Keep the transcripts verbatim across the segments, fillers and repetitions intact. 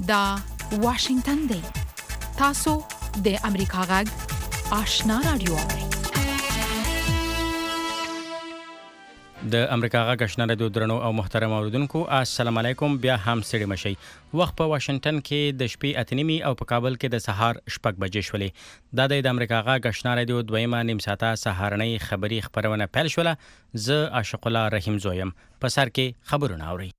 دا واشنگتن دی. تاسو د امریکا غږ آشنا رادیو اورئ. د امریکا غږ آشنا رادیو درنو او محترم اوریدونکو السلام علیکم. بیا هم ستړي مشئ. وخت په واشنگټن کې د شپې اته نیمې او په کابل کې د سهار شپږ بجې شولې. دا د امریکا غږ آشنا رادیو دویمه نیم ساعته سهارنۍ خبری خبرونه پیل شوله. زه عاشق الله رحیم زویم. په سر کې خبرونه اورئ.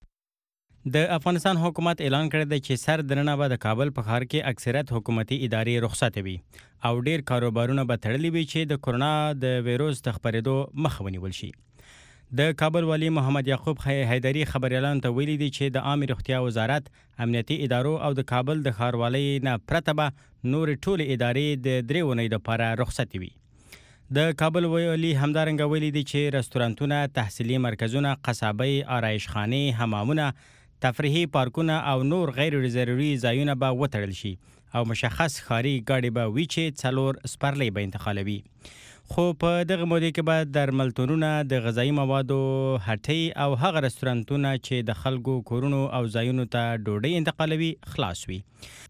د افغانستان حکومت اعلان کړی دی چې سر درنه به د کابل په ښار کې اکثریت حکومتي ادارې رخصت وي او ډیر کاروبارونه به تړلي وي چې د کرونا د ویروس د خپرېدو مخه ونیول شي. د کابل والی محمد یعقوب حیدری خبريالانو ته ویلي دي چې د عامه روغتیا وزارت، امنیتي ادارو او د کابل د ښاروالۍ نه پرته به نور ټول ادارې د درې اونۍ لپاره رخصت وي. د کابل والی همدارنګه ویلي دي چې رستورانتونه، تحصیلي مرکزونه، قصابۍ، آرایشخانې، حمامونه، تفریحي پارکونه او نور غیر ضروري ځایونه به وتړل شي او مشخص ښاري ګاډي به وي چې څلور سپرلۍ به انتقالوي. خو په دغه موده کې به درملتونونه، د غذایي موادو هټۍ او هغه رستورانتونه چې د خلکو کورونو او ځایونو ته ډوډۍ انتقالوي خلاص وي.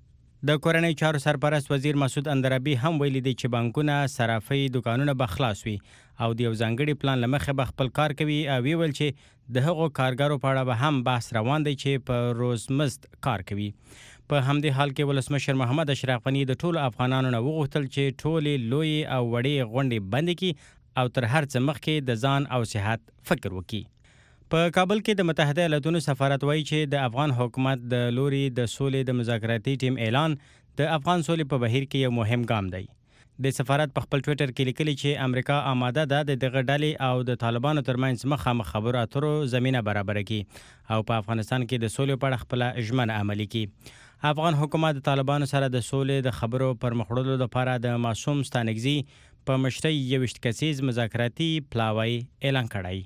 د کورنۍ چارو سرپرست وزیر مسعود اندرابي هم ویلي دی چې بانکونه، صرافۍ دکانونه به خلاص وي او د یو ځانګړي پلان له مخې به خپل کار کوي او ویل چې د هغو کارګرو په اړه به هم بحث روان دی چې په روزمزد کار کوي. په همدې حال کې ولسمشر محمد اشرف غني د ټولو افغانانو نه وغوښتل چې ټولې لوی او وړې غونډې بندې کړي او تر هر څه مخکې د ځان او صحت فکر وکړي. په کابل کې د متحده ایالاتونو سفارت وایي چې د افغان حکومت د لوري د سولې د مذاکراتي ټیم اعلان د افغان سولې په بهیر کې یو مهم ګام دی. د سفارت په خپل ټویټر کې لیکلي چې امریکا آماده ده د دغه ډلې او د طالبانو ترمنځ مخامخ خبرو اترو زمینه برابره کړي او په افغانستان کې د سولې په اړه خپله ژمنه عملي کړي. افغان حکومت د طالبانو سره د سولې د خبرو پر مخ وړلو لپاره د معصوم ستانکزي په مشرۍ یوویشت کسیز مذاکراتي پلاوی اعلان کړی.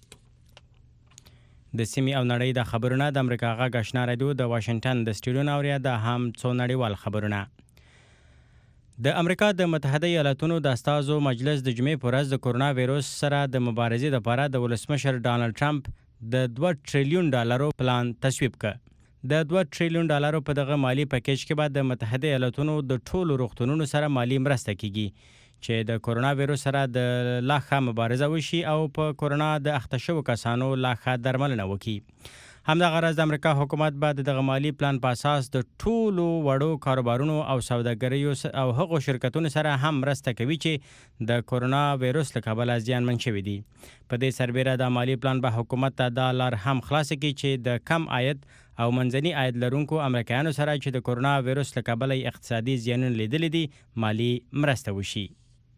د سیمې او نړۍ د خبرونه د امریکا غږ آشنا رادیو د واشنگټن د سټوډیو نه اوریا. د هم څو نړیوال خبرونه. د امریکا د متحده ایالاتونو د استازو مجلس د جمعې په ورځ د کرونا ویروس سره د مبارزې لپاره د ولسمشر ډانلډ ټرمپ د دوه ټریلیون ډالرو پلان تصویب کړ. د دوه ټریلیون ډالرو په دغه مالی پکیج کې به د متحده ایالاتونو د ټولو روغتونونو سره مالی مرسته کیږي چې د کرونا ویروس سره د لا ښه مبارزه وشي او په کرونا د اخته شوو کسانو لا ښه درملنه وکړي. همدغه راز د امریکا حکومت به د دغه مالی پلان په اساس د ټولو وړو کاروبارونو او سوداګریو او هغو شرکتونو سره هم مرسته کوي چې د کرونا ویروس له کبله زیانمن شوي دي. په دې سربیره د مالی پلان به حکومت ته دا لار هم خلاصه کړي چې د کم عاید او منځني عاید لرونکو امریکایانو سره چې د کرونا ویروس له کبله اقتصادي زیانونه لیدلي دي مالی مرسته وشي.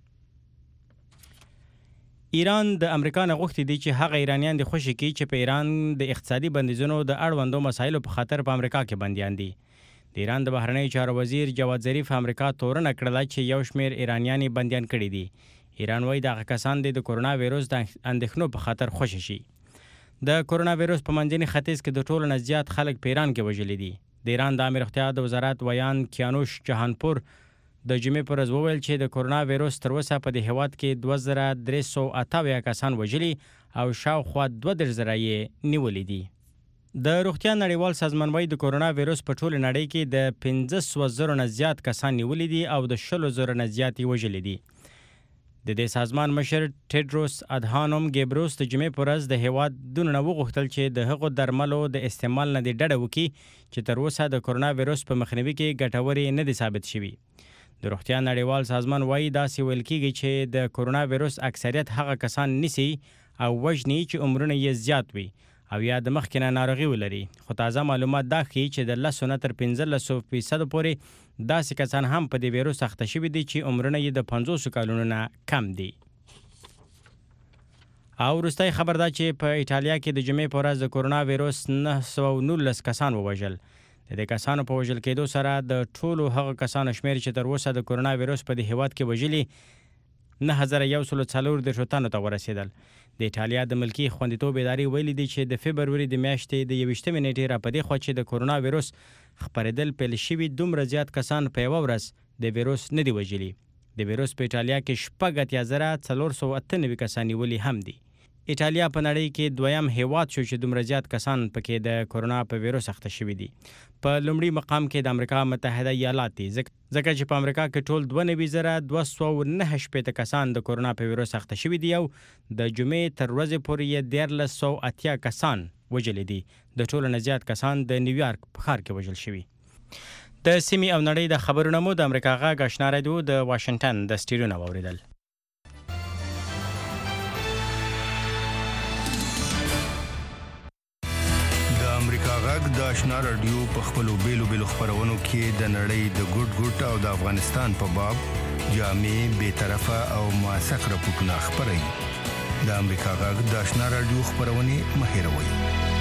ایران د امریکا نه غوښتي دي چې هغه ایرانیان د خوشي کړي چې په ایران د اقتصادي بندیزونو د اړوندو مسایلو په خاطر په امریکا کې بندیان دي. د ایران د بهرنیو چارو وزیر جواد ظریف امریکا تورنه کړله چې یو شمیر ایرانیان بندیان کړي دي. ایران وایي دغه کسان د کرونا ویروس د اندېښنو په خاطر خوشي شي. د کرونا ویروس په منځني ختیځ کې د ټولو نه زیات خلک په ایران کې وژلي دي. د ایران د عامه روغتیا د وزارت ویان کیانوش جهانپور د جمعې پر ورځ وویل چې د کرونا ویروس تر اوسه په دې هیواد کې دوه زره درې سوه اته اویا کسان وژلي او شاوخوا دوه دېرش زره یې نیولي دي. د روغتیا نړیوال سازمان وایي د کرونا ویروس په ټوله نړۍ کې د پنځه سوه زرو نه زیات کسان نیولي دي او د شلو زرو نه زیات یې وژلي دي. د دې سازمان مشر ټیډروس ادهانوم ګیبروس د جمعې پر ورځ د هیوادونو نه وغوښتل چې د هغو درملو د استعمال نه د ډډه وکړي چې تر اوسه د کرونا ویروس په مخنیوي کې ګټورې نه دي ثابت شوي. د روغتیا نړیوال سازمان وایي داسې ویل کېږي چې د کرونا ویروس اکثریت هغه کسان نیسي او وژني چې عمرونه یې زیات وي او یا د مخکې نه ناروغي ولري. خو تازه معلومات دا ښیي چې د لسو نه تر پنځلسو فیصدو پورې داسې کسان هم په دې ویروس اخته شوي دي چې عمرونه یې د پنځوسو کلونو نه کم دي. او وروستی خبر دا چې په ایټالیا کې د جمعې په ورځ د کرونا ویروس نه سوه نولس کسان ووژل. د دې کسانو په وژل کېدو سره د ټولو هغه کسانو شمیر چې تر اوسه د کرونا ویروس په دې هیواد کې وژلي نه هزار یو سلو څلور دېرشو تنو ته ورسېدل. د ایټالیا د ملکي خوندیتوب ادارې ویلي دي چې د فبروري د میاشتې د یوویشتمې نیټې را په دې خوا چې د کرونا ویروس خپرېدل پیل شوي دومره زیات کسان په یوه ورځ د ویروس نه دي وژلي. د ویروس په ایټالیا کې شپږ اتیا زره څلور سوه اته نوي کسان نیولي هم دي. ایټالیا په نړۍ کې دویم هیواد شو چې دومره زیات کسان پکې د کورونا په وایروس اخته شوي دي. په لومړي مقام کې د امریکا متحده ایالات دي، ځکه چې په امریکا کې ټول دوه نوي زره دوه سوه نهه شپېته کسان د کورونا په وایروس اخته شوي دي او د جمعې تر ورځې پورې یې دیارلس سوه اتیا کسان وژلي دي. د ټولو نه زیات کسان د نیویارک په ښار کې وژل شوي. د سیمې او نړۍ د خبرونو مو د امریکا غږ آشنا رادیو د واشنګټن د سټډیو نه واورېدل. امریکا غږ د آشنا رادیو په خپلو بیلو بیلو خبرونو کې د نړۍ د ګډ ګډ او د افغانستان په باب جامع بے طرفه او موثق راپورټونه خبري. د امریکا غږ د آشنا رادیو خبرونه مهیروي.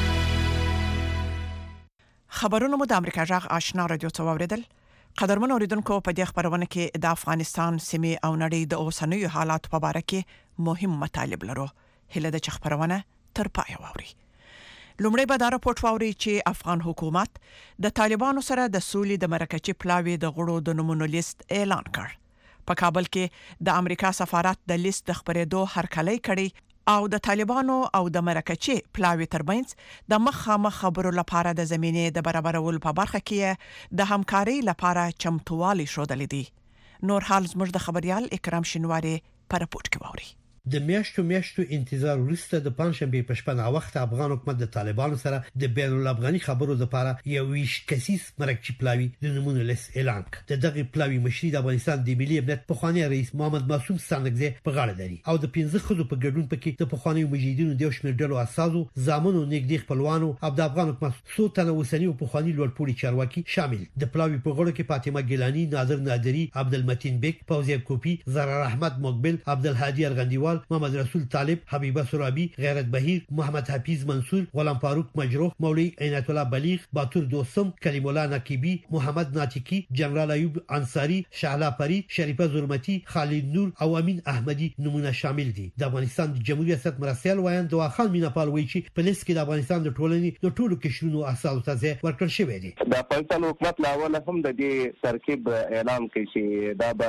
خبرونه مو د امریکا غږ آشنا رادیو ته واوریدل. قدرمن اوریدونکو، په دې خبرونه کې د افغانستان سیمې او نړۍ د اوسنیو حالات په اړه کې مهم مطالب لرو. هله د خبرونه تر پای واوري. لومړی به دا راپورټ واوري چې افغان حکومت د طالبانو سره د سولې د مرکزي پلاوي د غړو د نومونو لیست اعلان کړ. په کابل کې د امریکا سفارت د لیست د خبرېدو هرکلی کړي او د طالبانو او د مرکزي پلاوي ترمنځ د مخامخ خبرو لپاره د زمینې د برابرولو په برخه کې د همکاري لپاره چمتووالی شودل دي. نور حال زموږ د خبريال اکرام شینواری په راپورټ کې واوري. د میاشتو میاشتو انتظار وروسته د پنځشنبه په شپه نا وخت افغان حکومت د طالبانو سره د بین الافغاني خبرو لپاره یو ویش کسیس مرکزي پلاوي د نمونه لیست اعلان کړ. د دغه پلاوي مشري د افغانستان د ملي امنیت پخوانی رئیس محمد معصوم ستانکزی په غاړه لري او د پنځه خزو په ګډون پکې د پخوانی مجاهدینو د شمېر ډلو اساسو زامنو نګدي خپلوانو او د افغان حکومت څو تنه وسنی او پخوانی لوړپوړي چارواکي شامل. د پلاوي په غړو کې فاطمه ګیلانی، نادر نادری، عبدالمتین بیگ، فوزی کوپی، زرار احمد مقبل، عبدالهادي ارغندیوال، محمد رسول طالب، حبیبه سرابی، غیرت بهیر، محمد حفیظ منصور، غلام فاروق مجروح، مولوی عنایت الله بلیغ، باتور دوستم، کلیم الله نقیبی، محمد ناتکی، جنرال ایوب انصاری، شعلا پری، شریفه زرمتی، خالد نور او امین احمدی نمونه شامل دي. د افغانستان د جمهوریت ریاست مرستيال وایي د واخان میناپال وایي چې په لیست کې د افغانستان د ټولنې د ټولو کشرونو اساسو ته ځای ورکړل شوی دی. د افغانستان حکومت لاول هم د دې ترکیب اعلان کوي چې دا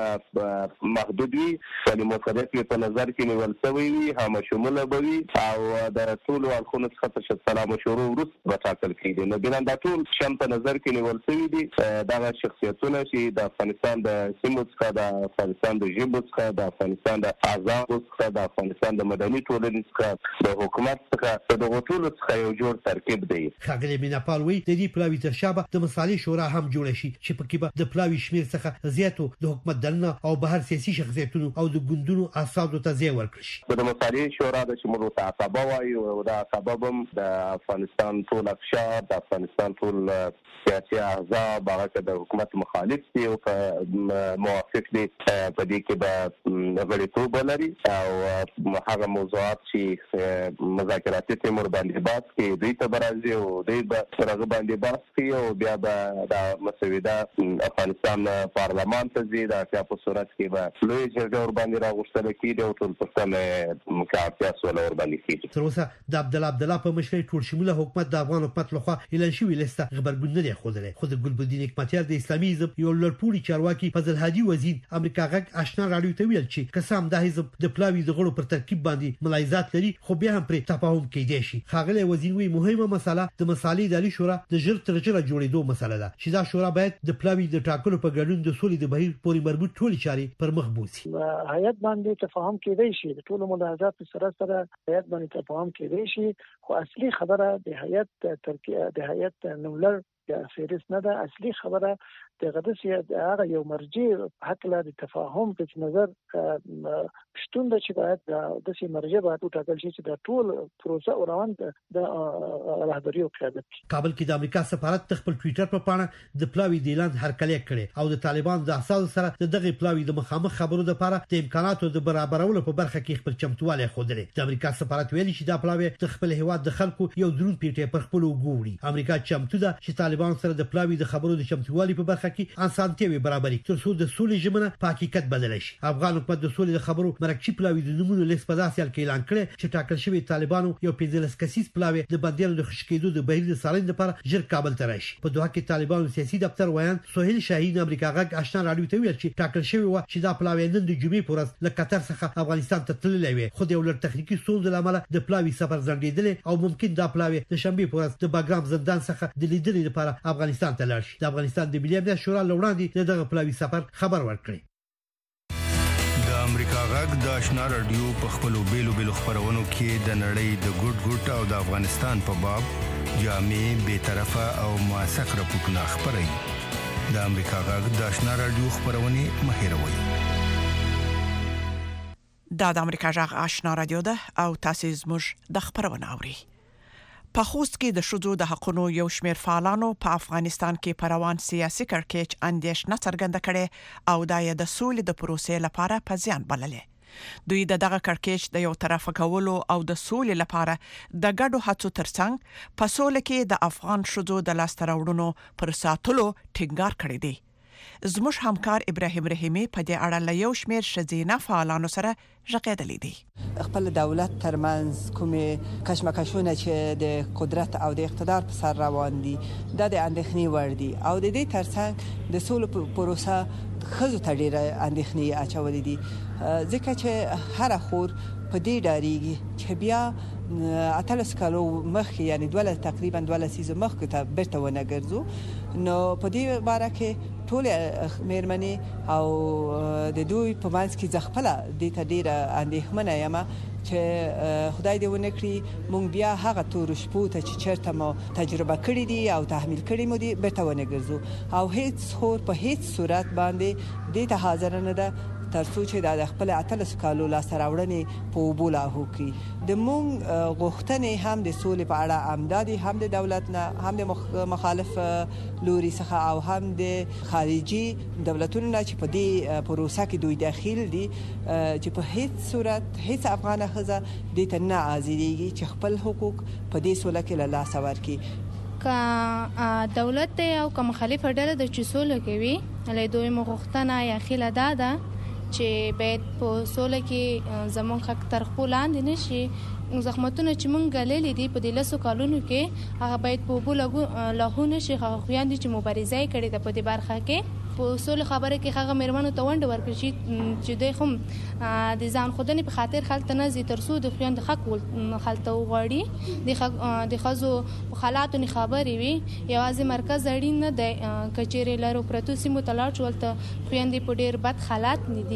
به محدود وي، یعنی مقررات په نظر کې نیول شوی وي، هم شموله بوي او د ټولو اړخونو څخه په سلام مشورو وروسته وټاکل کیږي. نو بنا د ټول شم په نظر کې نیول شوی دي دا شخصیتونه چې د افغانستان د سیمو څخه، د افغانستان د ژبو څخه، د افغانستان د آزادو څخه، د افغانستان د مدني ټولنې څخه، د حکومت څخه د ټولو څخه یو جوړ ترکیب دی. خاګلی میناپال وایي د دې پلاوي تر شابه د مصالحې شورا هم جوړ شي چې پکې به د پلاوي شمیر څخه زیاتو د حکومت دننه او بهر سیاسي شخصیتونو او د ګوندونو اساسو ته ځای ورکړي شي. د مصالحې شورا د شمولو ته عصبه وایي او دا عصبه هم د افغانستان ټول افشار، د افغانستان ټول سیاسي احزاب هغه د حکومت مخالف دي او موافق دي په دې کې به غړیتوب لري او هغه موضوعات چې مذاکراتي تیمور باندې بحث کې دوی ته برازي او دوی به هغه باندې بحث کوي او بیا به د مسوده افغانستان پارلمان ته ځي. دا په صورت کې به لوی جرګه ور باندې راغوښتل کېږي او ټول پښتنه مکافات ولا ور باندې کېږي. تر اوسه د عبد الله عبد الله په مشرۍ ټول شموله حکومت د افغان حکومت لخوا اعلان شوی لیست خبرګون نه دی خوده. خو د ګلبدین حکمتیار د اسلامي حزب یو لړپوړي چارواکي فضل هادي وزیر امریکا غږ آشنا رادیو ته ویل چې قسم د حزب د پلاوي د غړو پر ترکیب باندې ملاحظات لري خو بیا هم پر تفاهم کېدای شي. خاغلی وزیر وی مهمه مسله د مصالحې د علی شورا د جر تر جره جوړېدو مسله ده چې دا شورا باید د پلاوي د ټاکلو په ګډون د سولې د بهیر پورې مربوط ټولې چارې پر مخ بوسي. هیئت باندې تفاهم کېدای شي، د ټولو ملاحظات سره سره هیئت باندې تفاهم کېدای شي، خو اصلي خبره د هیئت ترکیه د هیئت نوملر یا فهرست نه ده. اصلي خبره د غدسي هغه یو مرجع حق له تفاهم په نظر شتون د چې باید د سي مرجع باید وټاکل شي چې د ټول پروسه روان د رهبري او قیادت. کابل کې د امریکا سفارت خپل ټوئیټر په پاڼه د پلاوي د اعلان هرکلی کړي او د طالبان د اساس سره د دغه پلاوي د مخامخ خبرو لپاره د امکاناتو د برابرولو په برخه کې خپل چمتووالی خوده. د امریکا سفارت ویلي چې دا پلاوي د خپل هیواد د خلکو یو درون پیټه پر خپل وګوري. امریکا چمتو ده چې طالبانو سره د پلاوی د خبرو د چمتووالي په برخه کې اسانتیاوي برابرې تر څو د سولې ژمنه په حقیقت بدل شي. افغان حکومت د سولې د خبرو مرکزی پلاوی د نمونه لیست په داسې حال کې اعلان کړی چې ټاکل شوی طالبانو یو پنځلس کسیز پلاوی د بندیانو د خشکېدو د بهیر د سالین لپاره ژر کابل ته راشي. په دوه کې طالبانو سیاسي دفتر ویان سہیل شاهین امریکا غږ آشنا رادیو ته ویل چې ټاکل شوی و چې دا پلاوی نن د جمعې پر ورځ له قطر څخه افغانستان ته تللی وي، خو د یو لړ تخنیکی ستونزو لامل د پلاوی سفر ځنډیدل او ممکن دا پلاوی د شنبه پر ورځ د باګرام زندان څخه د لیدلې لپاره افغانستان ته لاړ شي. د افغانستان د ملي امنیت شورا لوړاندې دغه پلاوی سفر خبر ورکړي. د امریکا غږ د آشنا رادیو په خپلو بیلو بیلو خبرونو کې د نړۍ د ګډ ګډ او د افغانستان په باب جامع بے طرفه او موثق راپورټونه خبري. د امریکا غږ د آشنا رادیو خبرونه مهیروي. دا د امریکا غږ آشنا رادیو ده او تاسو زموږ د خبرونه اوري. په خوست کې د شذو د حقونو یو شمېر فعالانو په افغانستان کې پروان سیاسي کړکېچ اندیشنه څرګنده کړي او دا د سولې د پروسې لپاره په زیان بللې. دوی د دغه کړکېچ د یو طرف کولو او د سولې لپاره د ګډو هڅو ترڅنګ په سولې کې د افغان شذو د لاس تراوړونو پر ساتلو ټینګار کړی دی. زموږ همکار ابراهیم رحیمی په دې اړه له یو شمېر شذینه فعالانو سره ژغېدلې دي. خپل دولت ترمنځ کومې کشمکشونه چې د قدرت او د اقتدار په سر روان دي دا د اندېښنې وړ دي او د دې ترڅنګ د سولې پروسه خزو ته ډېره اندېښنې اچولې دي، ځکه چې هر خور په دې ډاریږي چې بیا اتلس کالو مخکې یعنی دوله تقریبا دوله سیزه مخکې ته بیرته ونه ګرځو. نو په دې باره کې ټول مېرمنې او د دوی په منځ کې ځ خپله دې ته ډېره اندېښمنه یم چې خدای دې ونه کړي موږ بیا هغه تورو شپو ته چې چېرته مو تجربه کړې دي او تحمیل کړي مو دي بیرته ونه ګرځو او هیڅ خور په هیڅ صورت باندې دې ته حاضره نه ده ترڅو چې د خپل اتلس کالو لاسته راوړنې په اوبو لاهو کړي. د مونږ غوښتنې هم د سولې په اړه امدادي هم د دولت نه هم د مخالف لوري څخه او هم د خارجي دولتونو نه چې په دې پروسه کې دوی داخل دي چې په هیڅ صورت هیڅ افغانه ښځه دې ته نه حاضرېږي چې خپل حقوق په دې سوله کې له لاسه ورکړي. که دولت او که مخالفه ډله د چې سوله کوي له دوی مغوښتنه یا خیله دا ده چې باید په سوله کې زموږ حق تر خپل لاندې نشي. زخمتونه چې مونږ ګاللې دي په دې لسو کالونو کې هغه باید په اوبو لاهو نشي. هغه خویندې چې مبارزه یې کړې ده په دې برخه کې په سوله خبره کې هغه مېرمنو ته ونډه ورکړي شي چې دوی هم د ځان ښودنې په خاطر هلته نه ځي تر څو د خویندو حق هلته وغواړي. د ښځو په حالاتو نه خبرې وي. یوازې مرکز اړین نه دی، که چېرې لرو پرتو سیمو ته لاړ شو هلته خویندې په ډېر بد حالات نه دي.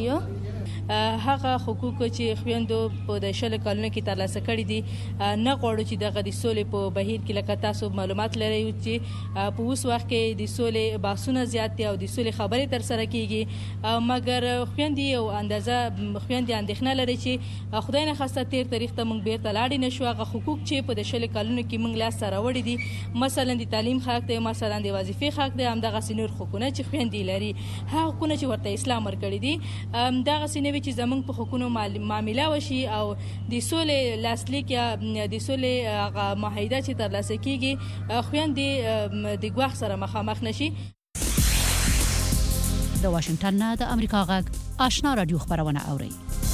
هغه حقوق چې خویندو په د شل کلونو کې ترلاسه کړي دي نه غواړو چې دغه د سولې په بهیر کې لکه تاسو معلومات لرئ چې په اوس وخت کې د سولې بحثونه زیات دي او د سولې خبرې ترسره کیږي، مګر خویندې یو اندازه خویندې اندېښنه لري چې خدای نه خواسته تیر تاریخ ته موږ بیرته لاړې نه شو. هغه حقوق چې په د شل کلونو کې موږ لاسته راوړي دي مثلا د تعلیم حق دی، مثلا د وظیفې حق دی، همدغسې نور حقونه چې خویندې لري هغه حقونه چې ورته اسلام ورکړي دي دغسې نه وي چې زموږ په حقونو معامله وشي او د سولې لاسلیک یا د سولې هغه معاهده چې ترلاسه کیږي خویندې د ګواښ سره مخامخ نشي. د واشنگټن نه د امریکا غږ آشنا رادیو خبرونه اوري.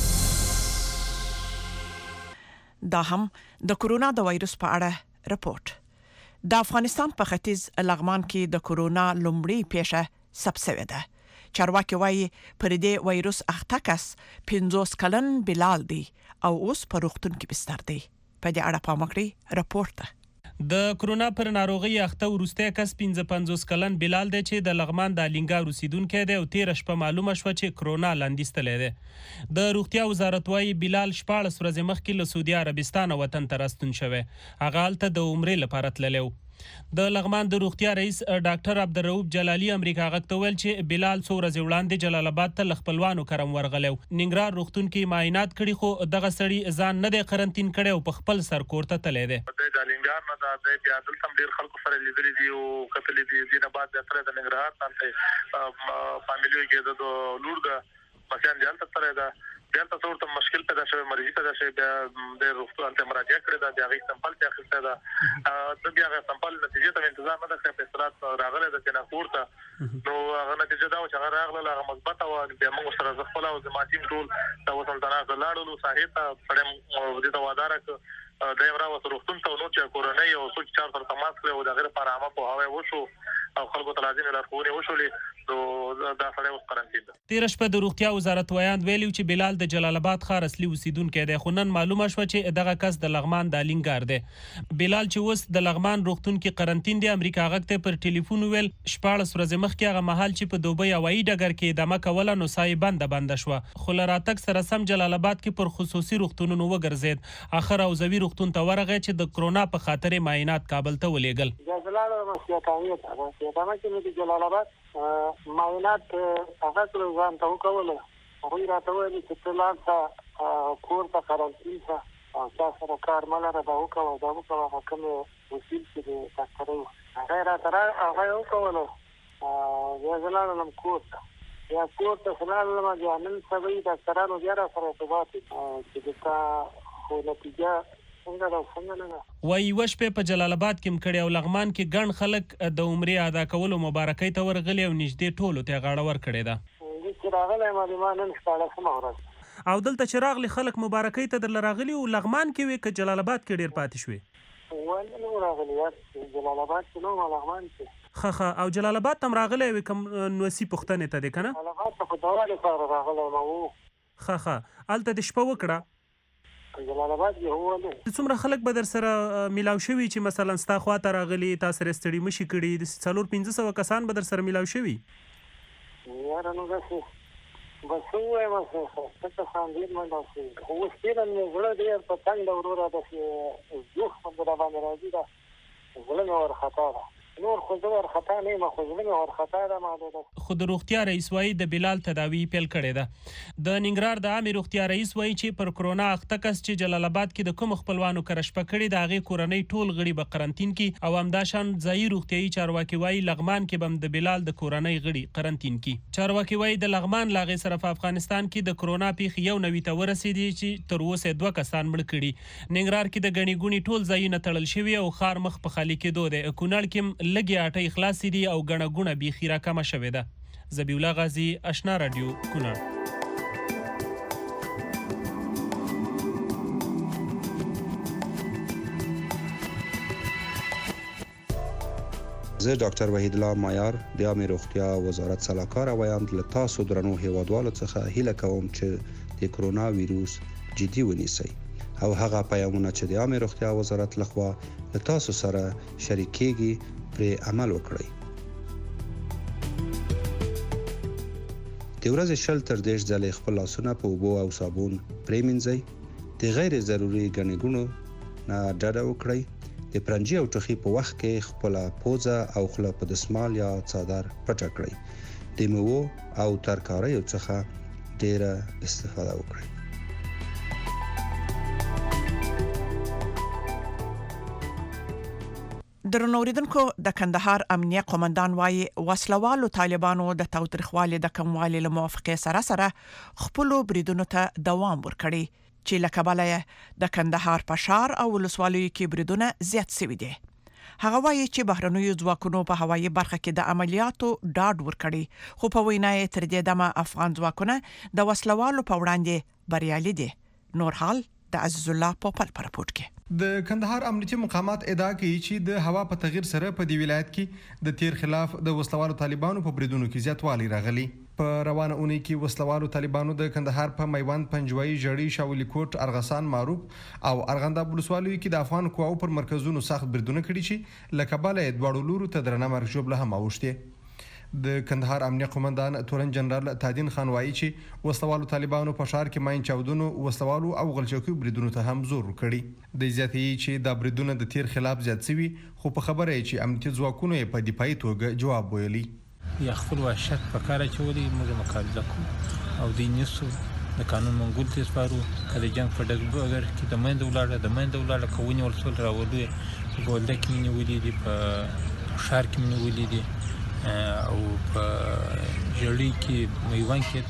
دا هم د کورونا د وایرس په اړه رپورت. د افغانستان په ختیځ لغمان کې د کورونا لومړی پیښه ثبت شوې ده. چارواکي وایي پر دې وایرس اخته کس پنځوس کلن بلال دی او اوس په روغتون کې بستر دی. په دې اړه پام وکړئ رپورت ده. د کرونا پر ناروغي اخته ورسته کس پنځه پنځوس کلن بلال دی چې د لغمان د لینګا اوسیدونکی دی او تیر شپه معلومه شو چې کرونا لاندېستلی دی. د روغتیا وزارت وايي بلال شپاړس ورځې مخکې له سعودي عربستان وطن ته راستون شوی. هغه هلته د عمرې لپاره تللی و. د لغمان د روغتیا رئیس ډاکټر عبدالرؤف جلالي امریکا غږ ته ویل چې بلال څو ورځې وړاندې جلال آباد ته له خپلوانو کرم ورغلی و. ننګرهار روغتون کې معاینات کړي خو دغه سړي ځان نه دی قرنطین کړی او په خپل سر کور ته تللی دی. د ننګرهار نه دا دی بیا دلته هم ډېر خلکو سره لیدلي دي او کتلي دي. دې نه بعد بیا ترې د ننګرهار ته فامیلیو کې د لور ده مسیان جال ته ترې دا بیا تاسو ته مشکل پیدا شوی مریض پیدا شوی بیا د روغتون ته مراجعه کړې ده بیا غي سمپل ته اخیسته ده د بیا غي سمپل نتیجه ته انتظار نه ده په استرات راغله د جنا کوړه نو هغه نتیجه دا چې هغه راغله هغه مثبت او بیا موږ سره خپل او زماتیم ټول د وسلطنت لاړو صاحب ته پړم د توادار د امرا وس روغتون ته نو چې کورونی او سوچ چار تر تماس کړو د غیر پر عامه په هوا وشو او خلکو ته لازم لارښوونې وشولې نو دا سره اوس قرنطین ده. تیر شپه د روغتیا وزارت ویاند ویلو چې بلال د جلال آباد ښار اصلي اوسیدونکی دی خو نن معلومه شوه چې دغه کس د لغمان د الینګار دی. بلال چې اوس د لغمان روغتون کې قرنطین دی امریکا غږ ته پر ټلیفون ویل شپاړس ورځې مخکې هغه مهال چې په دوبۍ هوایي ډګر کې دمه کوله نو سایه بنده بنده شوه خو له راتګ سره سم جلال آباد کې پر خصوصي روغتونونو وګرځېد اخر اوزوي روغتون ته ورغی چې د کرونا په خاطر معاینات کابل ته ولېږل. جلال مسیاتانیت هغه چې چې د جلال آباد معاینات هغه ټول ځان ته وکول هغه راته ویل چې طلاب ته کور ته قرنطین ته او تاسو سره کار ملره دا وکاو دا وکاو کوم وسیل چې تاسو هغه راته هغه وکول او جلال نم کور یا کور ته سلام لما ځانن سوي د سرانو بیا را سره ارتباط چې دا خو نتیجه وای وش په جلال آباد کې مکړی او لغمان کې ګڼ خلک د عمرې ادا کولو مبارکۍ ته ورغلي او نږدې ټولو ته غاړه ور کړې ده. چې راغلی ما نن شپاړس ورځ او دلته چې راغلي خلک مبارکۍ ته در راغلي او لغمان کې وي که جلال آباد کې ډیر پاتې شوي ولې نو راغلي جلال آباد کې نو لغمان کې خخه او جلال آباد تم راغلی وي کوم نوسی پښتنه ته ده کنه جلال آباد ته خدای لپاره راغلی نو خخه الته د شپه وکړه جلال آباد کې هو نه څومره خلک به در سره میلاو شوي چې مثلا ستا خواته راغلي تاسو سره ستړي مشي کړي د څلور پنځه سوه کسان به در سره میلاو شوي یاره نو داسې بس ووایم څه کسان ډېر منډه شوي خو اوس تېره مې زړه ډېر په تنګ ده وروره داسې جوخ باندې راباندې راځي ده زړه مې ورخطا ده نور خو زه ورخطا نه یم خو زړه مې ورخطا ده معلومه خو د روغتیا رئیس وایي د بلال تداوی پیل کړې ده. د ننګرهار د عامې روغتیا رئیس وایي چې پر کرونا اخته کس چې جلال آباد کې د کوم خپلوانو کره شپه کړې د هغې کورنۍ ټول غړي به قرنطین کې او همداشان ځایي روغتیایي چارواکي وایي لغمان کې به هم د بلال د کورنۍ غړي قرنطین کې. چارواکي وایي د لغمان له هغې سره په افغانستان کې د کرونا پیښې یو نوي ته ورسېدې چې تر اوسه دوه کسان مړه کړي. ننګرهار کې د ګڼې ګوڼې ټول ځایونه تړل شوي او ښار مخ په خالي کېدو دی. کونړ کې هم لږې اټۍ خلاصې دي او ګڼه ګوڼه بیخي راکمه شوې ده. ذبیح غازی آشنا رادیو کونړ. زه ډاکټر وحید الله مایار د عامې روغتیا وزارت سلاکار وایم له تاسو درنو هیوادوالو څخه هیله کوم چې د کرونا ویروس جدي ونیسئ او هغه پیغامونه چې د عامې روغتیا وزارت لخوا له تاسو سره شریکېږي پرې عمل وکړئ. د ورځې شل تر دېرش ځلې خپل لاسونه په اوبو او صابون پرېمنځئ. د غیر ضروري ګڼې ګوڼو نه ډډه وکړئ. د پرنجي او ټوخي په وخت کې خپله پوزه او خوله په دسمال یا څادر پټه کړئ. د میوو او ترکاریو څخه ډېره استفاده وکړئ. درنو اوریدونکو د کندهار امنیه قومندان وایي وسلوالو طالبانو د تاوتریخوالي د کموالي له موافقې سره سره خپل بریدونو ته دوام ورکړي چې لکه بلې د کندهار په شهر او ولسوالیو کې بریدونه زیات شوي دي. هغه وایي چې بهرنیو ځواکونو په هوایي برخه کې د عملیاتو ډاډ ورکړي خو په وینا یې تر دې دمه افغان ځواکونه د وسلوالو په وړاندې بریالي دي. نور حال د عزیز الله پوپل پر راپورټ کې د کندهار امنیتي مقامات ادعا کوي چې د هوا په تغیر سره په دې ولایت کې د تیر خلاف د وسلوالو طالبانو په بریدونو کې زیاتوالی راغلی. په روانه اونۍ کې وسلوالو طالبانو د کندهار په میوند پنجوي جړی شاولی کوټ ارغسان معروف او ارغنداب ولسوالیو کې د افغان قواو پر مرکزونو سخت بریدونه کړي چې لکه بل دواړو لورو ته درنه مرګ جوړه هم اوښته. د کندهار امنیه قومندان تورن جنرال تادین خان وایي چې وسلوالو طالبانو په ښار کې ماین چاودنو وسلوالو او غلچوکي بریدونو ته هم زور ورکړي. د زیاتې چې د بریدونو د تیر خلاف زیات شوي خو په خبره یې چې امنیتي ځواکونو یې په دفاعي توګه جواب ویلي. یا خپل وحشت په کار اچولي موږ مقابله کوو او د نیسو د قانون منګول ته سپارو کله جنگ په ډګر کې د منډه ولاړه د منډه ولاړه کوونی ورسول راولوي په ګولډه کې نیولې دي په شهر کې نیولې دي او په جړی کې میوان کې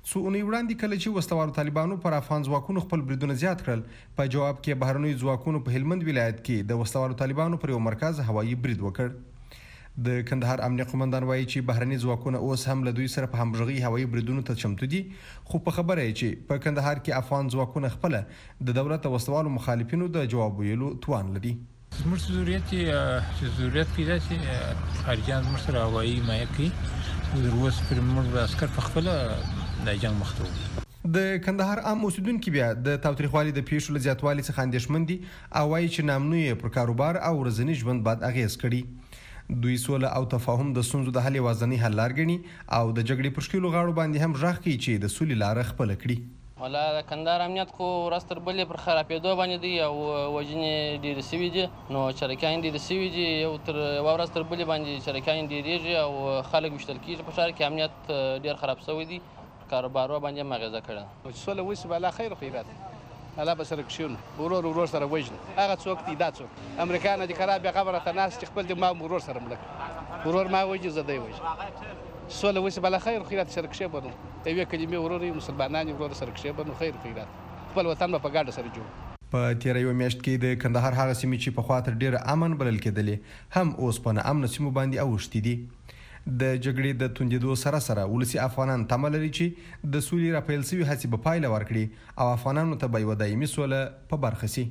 څو اونۍ وړاندې کله چې وسلوالو طالبانو پر افغان ځواکونو خپل بریدونه زیات کړل، په جواب کې بهرنیو ځواکونو په هلمند ولایت کې د وسلوالو طالبانو پر یو مرکز هوایي برید وکړ. د کندهار امنیه قومندان وایي چې بهرني ځواکونه اوس هم له دوی سره په همغږي هوایي بریدونو ته چمتو دي، خو په خبره یې چې په کندهار کې افغان ځواکونه خپل د دولت او وسلوالو مخالفینو د جواب ویلو توان لري. زموږ ضرورت چې ضرورت پیدا شي خارجيان زموږ سره هوایي حمایت کوي، اوس پر موږ عسكر په خپل د جنگ مخ ته وي. د کندهار عام اوسیدونکو بیا د تاوتریخوالي د پیښو له زیاتوالي څخه اندېښمن دي او وایي چې نامنوي پر کاروبار او ورځني ژوند بد اغیز کړي. دوی سوله او تفاهم د ستونزو د حل یوازینی حل لار ګڼي او د جګړې پر شکلو غاړو باندې هم غږ کوي چې د سولې لار خپل کړي. ولا د کندهار امنیت خو ورځ تر بلې پر خرابېدو باندې دی او وژنې ډېرې سوي دي، نو چرکیان ډېرې سوي دي، یو تر یوه ورځ تر بلې باندې چرکیان ډېرېږي او خلک ویشتل کېږي. په ښار کې امنیت ډېر خراب شوی دی، کاروبارو باندې هم اغېزه کړې. سوله وشي به الله خیر و خیرات، الله به سره کښېنو، ورور ورور سره وژنو. هغه څوک دی دا څوک امریکا نه دي خراب بیا خبره ته ناست چې خپل د ما ورور سره ملک ورور ما وژني زه دی وژنم. سوله وشي به الله خیر و خیرات سره کښېنو، د یوې کلمې ورور یو مسلمانان ورور سره کښېنو، خیر و خیرات خپل وطن به په ګاډه سره جوړ. په تیره یوه میاشت کې د کندهار هغه سیمې چې پخوا تر ډېره امن بلل کېدلې هم اوس په ناامنو سیمو باندې اوښتي دي. د جګړې د توندېدو سره سره ولسي افغانان تمه لري چې د سولې راپیل شوي هڅې به پایله ورکړي او افغانانو ته به یوه دایمي سوله په برخه شي.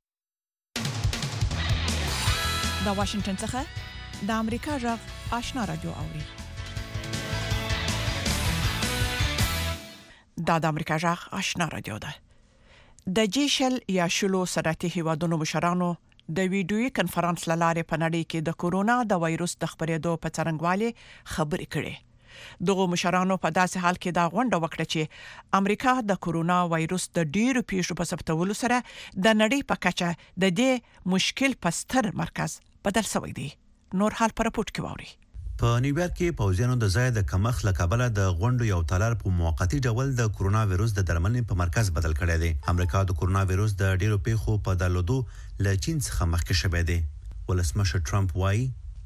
د واشنگټن څخه د امریکا غږ آشنا رادیو اوري. دا د امریکا غږ آشنا رادیو ده. د جیشل یا شلو صنعتي هیوادونو مشرانو د ویډیوي کنفرانس لاره په نړۍ کې د کورونا د وایروس د خپرېدو په څرنګوالي خبرې کړې. دغه مشرانو په داسې حال کې دا غونډه وکړه چې امریکا د کورونا وایروس د ډیرو پیښو په ثبتولو سره د نړۍ په کچه د دې مشکل په ستر مرکز بدل شوی دی. نور حال پر راپورټ کې ووري. په نیویارک کې پوځیانو د ځای د کمښت له کبله د غونډو یو تالار په موقتی ډول د کورونا وایروس د درملنې په مرکز بدل کړی دی. امریکا د کورونا وایروس د ډیرو پیښو په درلودو له چین څخه مخکې شوی دی. ولسمشر ټرمپ وایي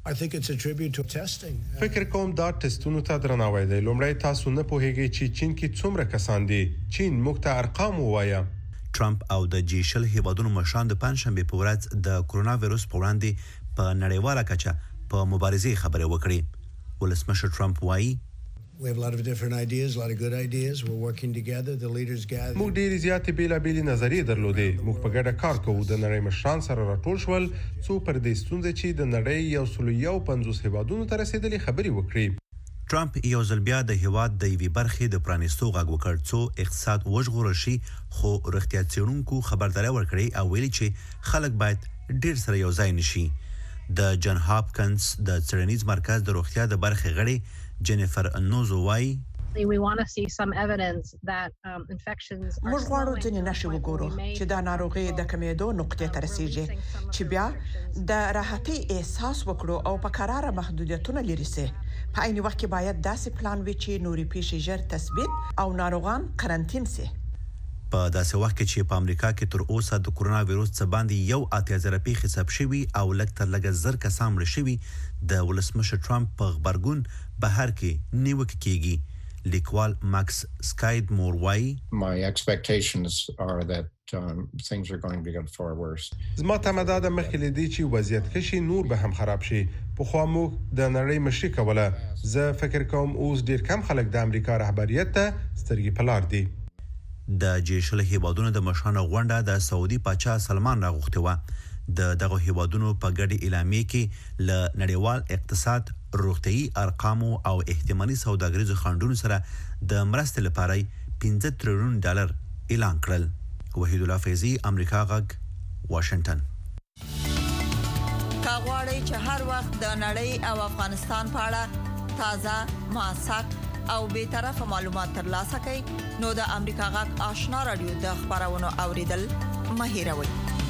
فکر کوم دا ټیسټونو ته درناوی دی. لومړی تاسو نه پوهیږئ چې چین کې څومره کسان دي. چین موږ ته ارقام ووایه. ټرمپ او د جی شل هیوادونو مشران د پنځشنبه په ورځ د کورونا وایروس په وړاندې په نړیواله کچه په مبارزې خبرې وکړې. ولسمشر ټرمپ وایي We have a lot of different ideas, a lot of good ideas. We're working together. The leaders gather. موږ ډېرې زیاتې بیلابېلې نظریې درلودې. موږ په ګډه کار کوو. د نړۍ مشران سره راټول شول څو پر دې ستونزې چې د نړۍ یو سل یو پنځوس هیوادونو ته رسېدلې خبرې وکړي. ټرمپ یو ځل بیا د هیواد د یوې برخې د پرانیستو غږ وکړ څو اقتصاد وژغورل شي، خو رښتیا څېړونکو خبرداری ورکړې او ویلي چې خلک باید ډېر سره یو ځای نشي. د جن هاپکنز د څېړنیز مرکز د روغتیا د برخې غړي جنیفر نوزو وایي We want to see some evidence that um, infections are موږ غواړو ځینې نښې وګورو چې دا ناروغي د کمیدو نقطې ته رسیږي چې بیا د راحتي احساس وکړو او په قراره محدودیتونه لري سي. په عین وخت کې باید داسې پلان وي چې نوري پیښې ژر تثبیت او ناروغان قرنطین سي. په داسې وخت کې چې په امریکا کې تر اوسه د کورونا وایروس څخه باندې یو اتیا زره پیښې ثبت شوي او لږ تر لږه زر کسان مړه شوي، د ولسمشر ټرمپ په غبرګون بهر کې نیوکه کیږي. لیکوال ماکس سکاید مور وایي My expectations are that um, things are going to get far worse. زما تمه دا ده مخکې له دې چې وضعیت ښه شي نور به هم خراب شي. پخوا موږ د نړۍ مشري کوله. زه فکر کوم اوس ډېر کم خلک د امریکا رهبریت ته سترګې په لار دي. د جیشل هیوادونو د مشرانو غونډه د سعودي پاچا سلمان راغوښتې وه. د دغه هیوادونو په ګډې اعلامیې کې له نړیوال اقتصاد، روغتیايي ارقامو او احتمالي سوداګریزو خنډونو سره د مرستې لپاره پنځه تریلیون ډالر اعلان کړل. وحید الله فیضي، امریکا غږ، واشنگټن. کاغوري چې هر وخت د نړۍ او افغانستان په اړه تازه، موثق او به طرفه معلومات ترلاسه کړئ نو د امریکا غږ آشنا رادیو د خبرونو اوریدل مه هیروئ.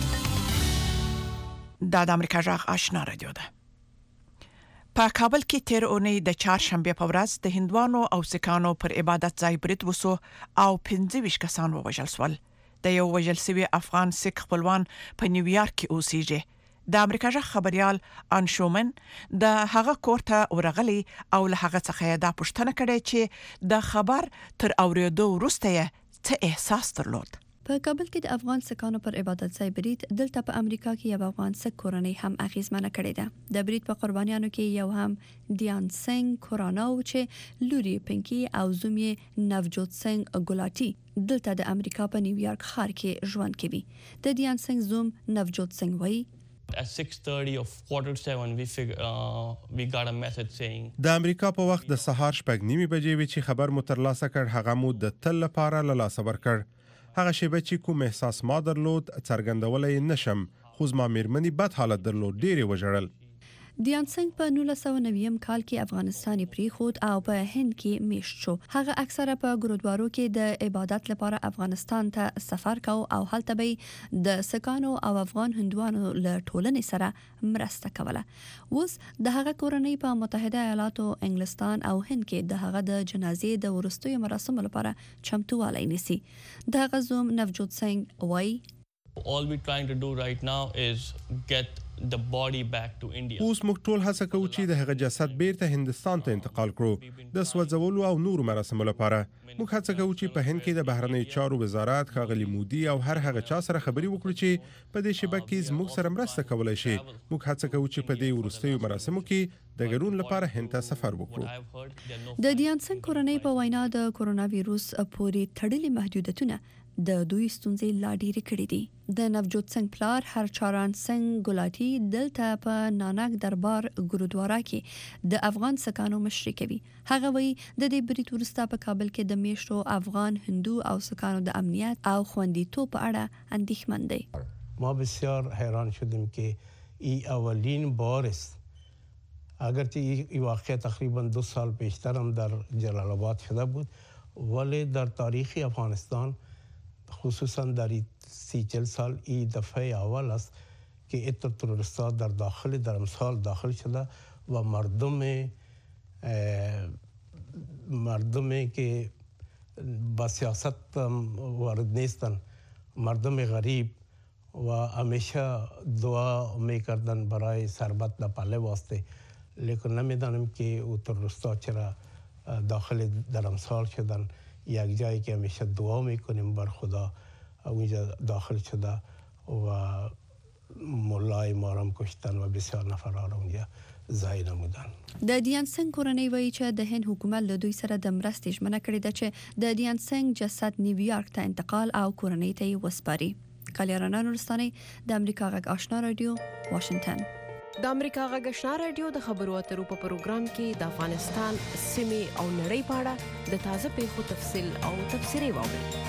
دا د امریکا غږ آشنا رادیو ده. په کابل کې تیر اونۍ د چهارشنبه په ورځ د هندوانو او سکانو پر عبادت ځای برید وسو او پنځه ویشت کسان ووژل شول. د یو وژل شوی افغان سیک خپلوان په نیویارک کې اوسېږي. د امریکا جغ خبريال انشومن د هغه کوړه ورغلی او له هغه څخه دا پوښتنه کړې چې د خبر تر اوریدو وروسته څه احساس درلود. په کابل کې د افغان سکانو پر عبادت ځای برید دلته په امریکا کې یو افغان سک کورنۍ هم اغیزمنه کړې ده. د برید په قربانیانو کې یو هم دیان سنگ کوراناو چې لوري پنکی او زومی نوجوت سنگ ګولاټي دلته د امریکا په نیویارک ښار کې ژوند کوي. د دیان سنگ زوم نوجوت سنگ وایي At six thirty or quarter to seven we figure uh, we got a message saying د امریکا په وخت د سهار شپږ نیمې بجې وی چې خبر مترلاسه کړ هغه مو د تل لپاره له لاس ورکړ. هغه شیبه چې کوم احساس ما درلود څرګندولای نشم خو زما میرمنې بد حالت درلود ډېر وژړل. دیان سنگ په نولس سوه نوي کال کې افغانستان پریخود او په هند کې میشت شو. هغه اکثره په ګورودوارو کې د عبادت لپاره افغانستان ته سفر کاو او هلته به د سکانو او افغان هندوانو له ټولنې سره مرسته کوله. اوس د هغه کورنۍ په متحده ایالاتو انګلستان او هند کې د هغه د جنازې د ورستیو مراسمو لپاره چمتووالی نیسي. د هغه زوم نوجوت سنگ وایي all we trying to do right now is get the body back to India. اوس موږ ټول هڅه کوو چې د هغه جسد بیرته هندستان ته انتقال کړو د سوځولو او نورو مراسمو لپاره. موږ هڅه کوو چې په هند کې د بهرنی چارو وزارت ښاغلي مودي او هر هغه چا سره خبري وکړو چې په دې شبکه کې زموږ سره مرسته کولای شي. موږ هڅه کوو چې په دې ورستیو مراسمو کې د ګډون لپاره هند ته سفر وکړو. د دیان سنگ کورنۍ په وینا د کورونا وایروس پورې تړلې محدودیتونه د دوی ستونزې لا ډېرې کړې دي. د نوجوت سنگ پلار هرچاران سنگ ګولاټي دلته په نانک دربار ګورودوارا کې د افغان سکانو مشري کوي. هغه وایي د دې برید وروسته په کابل کې د میشتو افغان هندو او سکانو د امنیت او خوندیتوب په اړه اندېښمن دي. ما بسیار حیران شدم که این اولین بار است اگرچه این واقعه تقریبا دو سال پیشتر هم در جلال آباد شده بود ولی در تاریخ افغانستان خصوصا در سی چل سال این دفعه اول است که اتر تروریست‌ها در داخل در امسال داخل شده و مردم مردمی که با سیاست وارد نیستن مردم غریب و همیشه دعا میکردن برای ثروت نپاله واسطه لیکن نمیدانم که او تروریست‌ها چرا داخل در امسال شدن. یک جایی که همیشه دعا میکنیم بر خدا اونجا داخل شده و مولای مارم کشتن و بسیار نفرها را اونجا ځای نمودن. د دیان سنگ کورنۍ وایي چې د هند حکومت له دوی سره د مرستې ژمنه کړې ده چې د دیان سنگ جسد نیویارک ته انتقال او کورنۍ ته یې وسپاري. کالیارانا نورستاني د امریکا غږ آشنا رادیو واشنگټن. د امریکا غږ آشنا رادیو د خبرو اترو په پروګرام کې د افغانستان سیمې او نړۍ په اړه د تازه پیښو تفصیل او تفسیري واوري.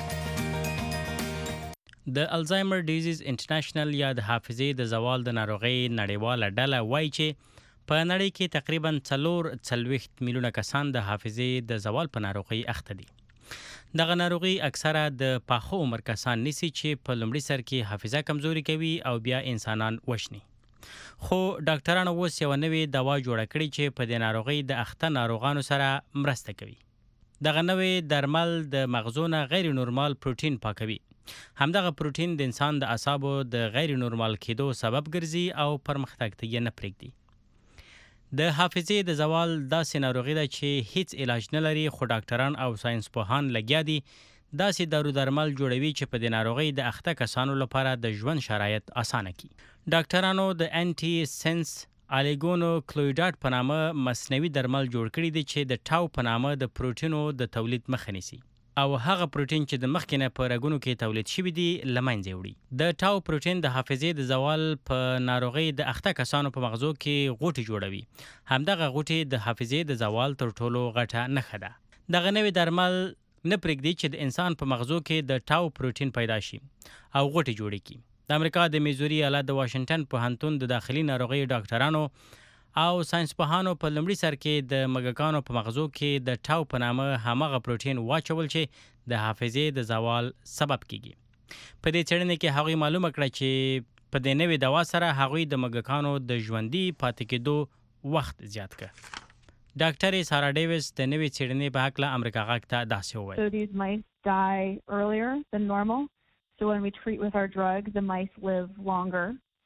د الزایمر ډیزیز انټرنیشنل یا د حافظې د زوال د ناروغۍ نړیواله ډله وایي چې په نړۍ کې تقریبا څلور څلوېښت میلیونه کسان د حافظې د زوال په ناروغۍ اخته دي. دغه ناروغي اکثره د پاخه عمر کسان نیسي چې په لومړي سر کې حافظه کمزوري کوي او بیا انسانان وشني. خو ډاکټرانو اوس یو نوې دوا جوړه کړې چې په دې ناروغۍ د اخته ناروغانو سره مرسته کوي. دغه نوې درمل د مغزو نه غیر نورمال پروتین پاکوي. همدغه پروتین د انسان د اعصابو د غیر نورمال کېدو سبب ګرځي او پرمختګ ته یې نه پرېږدي. د حافظې د زوال داسې ناروغي ده چې هیڅ علاج نه لري خو ډاکټران او ساينس پوهان لګیا دي داسې دارو درمل جوړوي چې په دې ناروغۍ د اخته کسانو لپاره د ژوند شرایط اسانه کړي. ډاکټرانو د انټي سنس الیګونو کلویډاټ په نامه مصنوعي درمل جوړ کړي دي چې د ټاو په نامه د پروتینو د تولید مخه نیسي او هغه پروتین چې د مخکې نه په رګونو کې تولید شوي دي له منځه وړي. د ټاو پروتین د حافظې د زوال په ناروغۍ د اخته کسانو په مغزو کې غوټې جوړوي. همدغه غوټې د حافظې د زوال تر ټولو غټه نښه ده. دغه نوې درمل نه پرېږدي چې د انسان په مغزو کې د ټاو پروتین پیدا شي او غوټې جوړې کړي. د امریکا د میزوري ایالت د واشنگټن پوهنتون د داخلي ناروغیو ډاکټرانو او ساينس پوهانو په لومړي سر کې د مګکانو په مغزو کې د ټاو په نامه همغه پروتین واچول چې د حافظې د زوال سبب کیږي. په دې څېړنې کې هغوی معلومه کړه چې په دې نوې دوا سره هغوی د مګکانو د ژوندي پاتې کېدو وخت زیات کړ. ډاکټر سارا ډیویس د نوې څېړنې په هکله امریکا غږ ته داسې وویل. So these mice die earlier than normal. So when we treat with our drug, the mice live longer.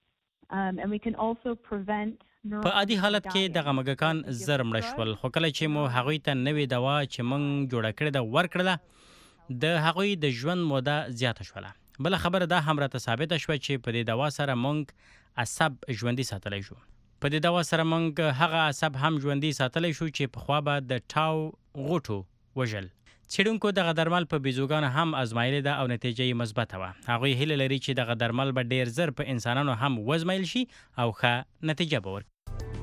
Um, and we can also prevent په عادي حالت کې دغه مګکان زر مړ شول خو کله چې مو هغوی ته نوې دوا چې موږ جوړه کړې ده ورکړله د هغوی د ژوند موده زیاته شوله. بل خبره دا هم راته ثابته شوه چې په دې دوا سره موږ عصب ژوندي ساتلی شو. په دې دوا سره موږ هغه عصب هم ژوندي ساتلی شو چې پخوا به د ټاو غوټو وژل. څېړونکو دغه درمل په بیزوګانو هم ازمایلې ده او نتیجه یې مثبته وه. هغوی هیله لري چې دغه درمل به ډېر زر په انسانانو هم وزمایل شي او ښه نتیجه به ورکړي.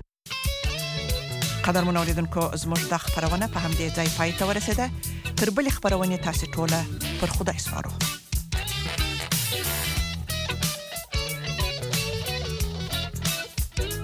قدرمن اوریدونکو زموږ د خبرونه په همدې ځای پای ته ورسېده. تر بلې خبرونې تاسې ټوله پر خدای سپارو.